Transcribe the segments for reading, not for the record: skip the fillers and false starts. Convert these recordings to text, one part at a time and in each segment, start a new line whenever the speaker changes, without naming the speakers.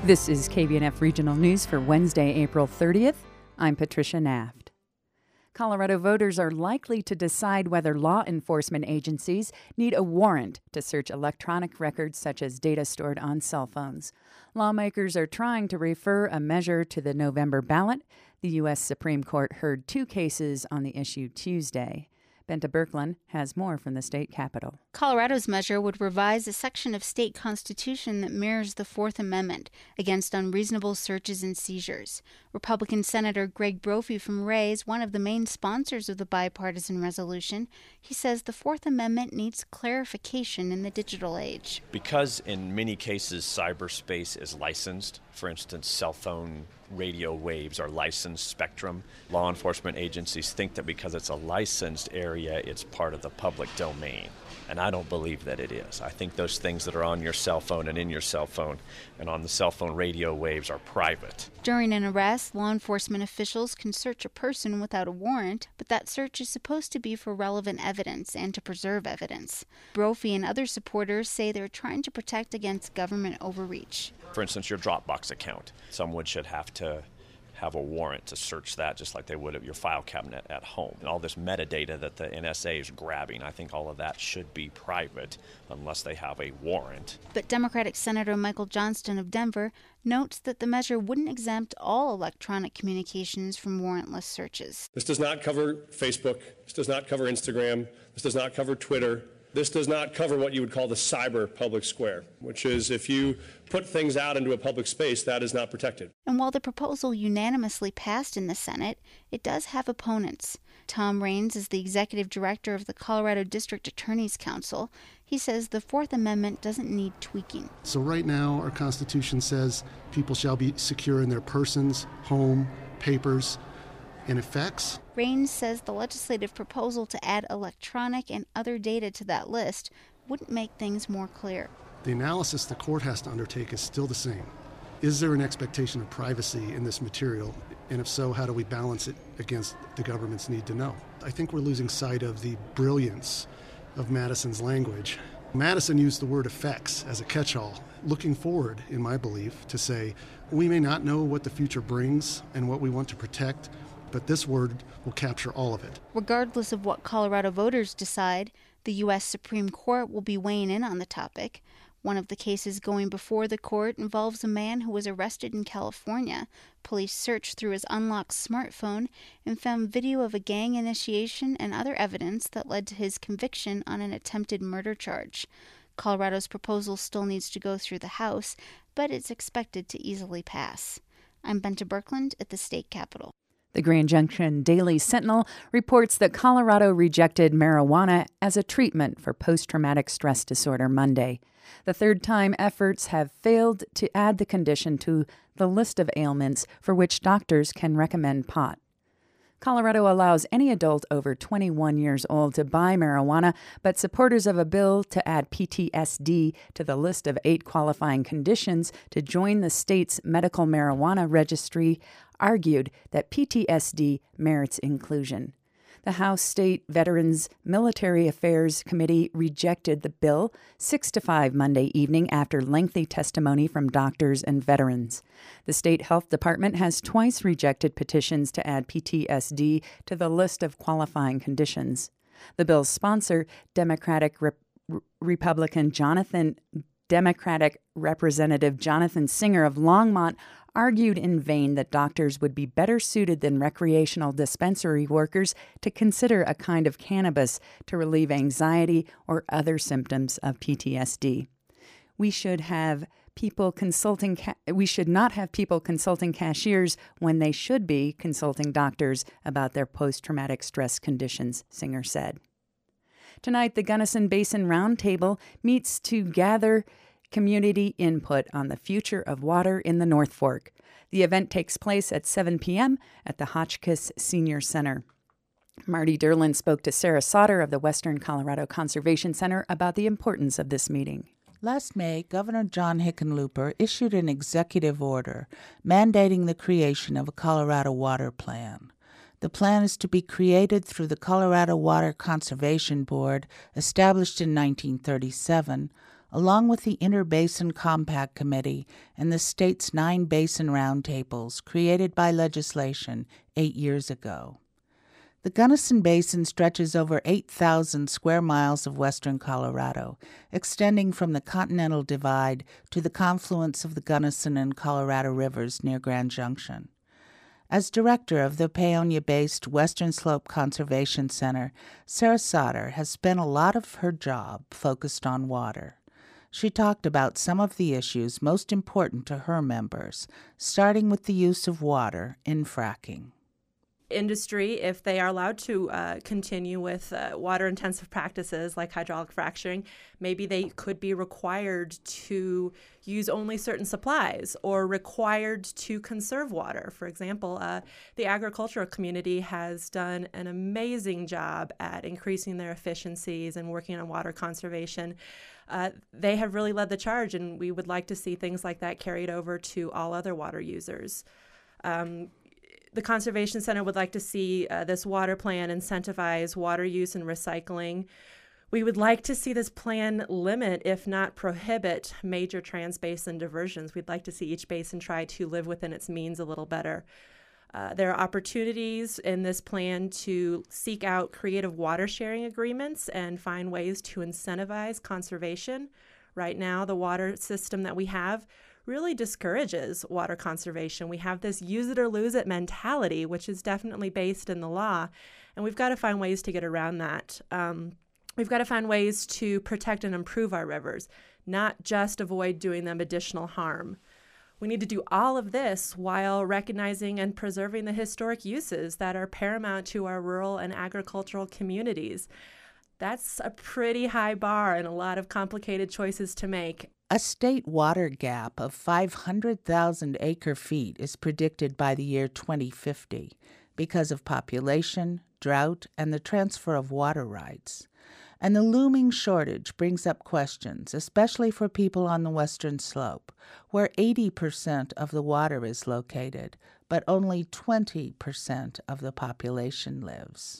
This is KBNF Regional News for Wednesday, April 30th. I'm Patricia Naft. Colorado voters are likely to decide whether law enforcement agencies need a warrant to search electronic records such as data stored on cell phones. Lawmakers are trying to refer a measure to the November ballot. The U.S. Supreme Court heard 2 cases on the issue Tuesday. Benta Birkeland has more from the state capitol.
Colorado's measure would revise a section of state constitution that mirrors the Fourth Amendment against unreasonable searches and seizures. Republican Senator Greg Brophy from Ray is one of the main sponsors of the bipartisan resolution. He says the Fourth Amendment needs clarification in the digital age.
Because in many cases cyberspace is licensed, for instance, cell phone radio waves are licensed spectrum. Law enforcement agencies think that because it's a licensed area, it's part of the public domain. And I don't believe that it is. I think those things that are on your cell phone and in your cell phone and on the cell phone radio waves are private.
During an arrest, law enforcement officials can search a person without a warrant, but that search is supposed to be for relevant evidence and to preserve evidence. Brophy and other supporters say they're trying to protect against government overreach.
For instance, your Dropbox account. Someone should have to have a warrant to search that just like they would at your file cabinet at home. And all this metadata that the NSA is grabbing, I think all of that should be private unless they have a warrant.
But Democratic Senator Michael Johnston of Denver notes that the measure wouldn't exempt all electronic communications from warrantless searches.
This does not cover Facebook. This does not cover Instagram. This does not cover Twitter. This does not cover what you would call the cyber public square, which is if you put things out into a public space, that is not protected.
And while the proposal unanimously passed in the Senate, it does have opponents. Tom Raines is the executive director of the Colorado District Attorney's Council. He says the Fourth Amendment doesn't need tweaking.
So right now, our Constitution says people shall be secure in their persons, home, papers, and effects.
Raines says the legislative proposal to add electronic and other data to that list wouldn't make things more clear.
The analysis the court has to undertake is still the same. Is there an expectation of privacy in this material? And if so, how do we balance it against the government's need to know? I think we're losing sight of the brilliance of Madison's language. Madison used the word effects as a catch-all, looking forward, in my belief, to say, we may not know what the future brings and what we want to protect, but this word will capture all of it.
Regardless of what Colorado voters decide, the U.S. Supreme Court will be weighing in on the topic. One of the cases going before the court involves a man who was arrested in California. Police searched through his unlocked smartphone and found video of a gang initiation and other evidence that led to his conviction on an attempted murder charge. Colorado's proposal still needs to go through the House, but it's expected to easily pass. I'm Benta Birkeland at the state capitol.
The Grand Junction Daily Sentinel reports that Colorado rejected marijuana as a treatment for post-traumatic stress disorder Monday. The third time efforts have failed to add the condition to the list of ailments for which doctors can recommend pot. Colorado allows any adult over 21 years old to buy marijuana, but supporters of a bill to add PTSD to the list of 8 qualifying conditions to join the state's medical marijuana registry argued that PTSD merits inclusion. The House State Veterans Military Affairs Committee rejected the bill 6-5 Monday evening after lengthy testimony from doctors and veterans. The state health department has twice rejected petitions to add PTSD to the list of qualifying conditions. The bill's sponsor, Democratic Representative Jonathan Singer of Longmont, argued in vain that doctors would be better suited than recreational dispensary workers to consider a kind of cannabis to relieve anxiety or other symptoms of PTSD. We should not have people consulting cashiers when they should be consulting doctors about their post-traumatic stress conditions, Singer said. Tonight, the Gunnison Basin Roundtable meets to gather community input on the future of water in the North Fork. The event takes place at 7 p.m. at the Hotchkiss Senior Center. Marty Derlin spoke to Sarah Sauter of the Western Colorado Conservation Center about the importance of this meeting.
Last May, Governor John Hickenlooper issued an executive order mandating the creation of a Colorado Water Plan. The plan is to be created through the Colorado Water Conservation Board, established in 1937, along with the Interbasin Compact Committee and the state's 9 basin roundtables created by legislation 8 years ago. The Gunnison Basin stretches over 8,000 square miles of western Colorado, extending from the Continental Divide to the confluence of the Gunnison and Colorado rivers near Grand Junction. As director of the Paonia-based Western Slope Conservation Center, Sarah Sauter has spent a lot of her job focused on water. She talked about some of the issues most important to her members, starting with the use of water in fracking.
Industry, if they are allowed to continue with water-intensive practices like hydraulic fracturing, maybe they could be required to use only certain supplies or required to conserve water. For example, the agricultural community has done an amazing job at increasing their efficiencies and working on water conservation. They have really led the charge, and we would like to see things like that carried over to all other water users. The Conservation Center would like to see this water plan incentivize water use and recycling. We would like to see this plan limit, if not prohibit, major trans-basin diversions. We'd like to see each basin try to live within its means a little better. There are opportunities in this plan to seek out creative water sharing agreements and find ways to incentivize conservation. Right now, the water system that we have really discourages water conservation. We have this use it or lose it mentality, which is definitely based in the law, and we've got to find ways to get around that. We've got to find ways to protect and improve our rivers, not just avoid doing them additional harm. We need to do all of this while recognizing and preserving the historic uses that are paramount to our rural and agricultural communities. That's a pretty high bar and a lot of complicated choices to make.
A state water gap of 500,000 acre-feet is predicted by the year 2050 because of population, drought, and the transfer of water rights. And the looming shortage brings up questions, especially for people on the western slope, where 80% of the water is located, but only 20% of the population lives.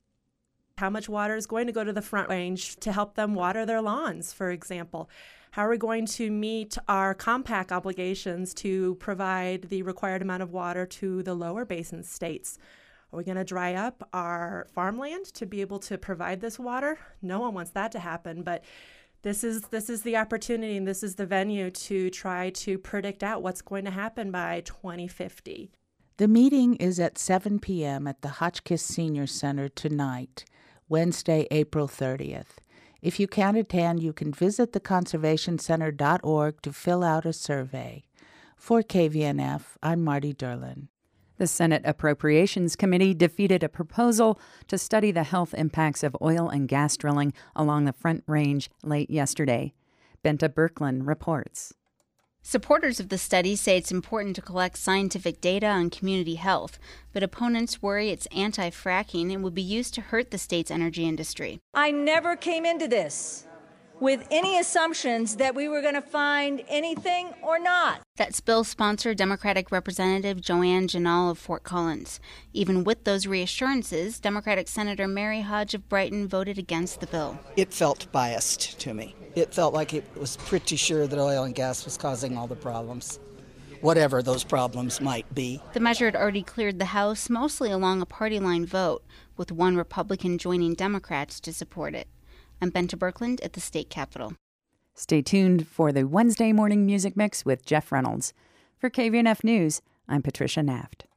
How much water is going to go to the Front Range to help them water their lawns, for example? How are we going to meet our compact obligations to provide the required amount of water to the lower basin states? Are we going to dry up our farmland to be able to provide this water? No one wants that to happen, but this is the opportunity and this is the venue to try to predict out what's going to happen by 2050.
The meeting is at 7 p.m. at the Hotchkiss Senior Center tonight, Wednesday, April 30th. If you can't attend, you can visit theconservationcenter.org to fill out a survey. For KVNF, I'm Marty Derlin.
The Senate Appropriations Committee defeated a proposal to study the health impacts of oil and gas drilling along the Front Range late yesterday. Benta Berkland reports.
Supporters of the study say it's important to collect scientific data on community health, but opponents worry it's anti-fracking and would be used to hurt the state's energy industry.
I never came into this with any assumptions that we were going to find anything or not.
That's bill sponsor Democratic Representative Joanne Ginal of Fort Collins. Even with those reassurances, Democratic Senator Mary Hodge of Brighton voted against the bill.
It felt biased to me. It felt like it was pretty sure that oil and gas was causing all the problems, whatever those problems might be.
The measure had already cleared the House, mostly along a party line vote, with one Republican joining Democrats to support it. I'm Benta Berkland at the state capitol.
Stay tuned for the Wednesday morning music mix with Jeff Reynolds. For KVNF News, I'm Patricia Naft.